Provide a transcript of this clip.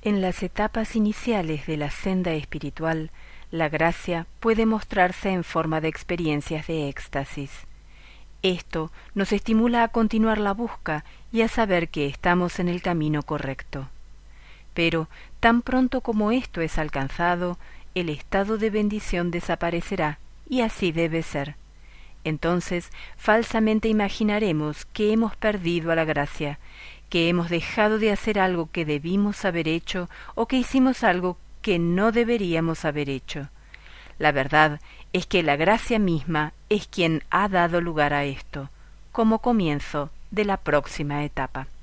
En las etapas iniciales de la senda espiritual, la gracia puede mostrarse en forma de experiencias de éxtasis. Esto nos estimula a continuar la busca y a saber que estamos en el camino correcto. Pero, tan pronto como esto es alcanzado, el estado de bendición desaparecerá, y así debe ser. Entonces, falsamente imaginaremos que hemos perdido a la gracia, que hemos dejado de hacer algo que debimos haber hecho o que hicimos algo que no deberíamos haber hecho. La verdad es que la gracia misma es quien ha dado lugar a esto, como comienzo de la próxima etapa.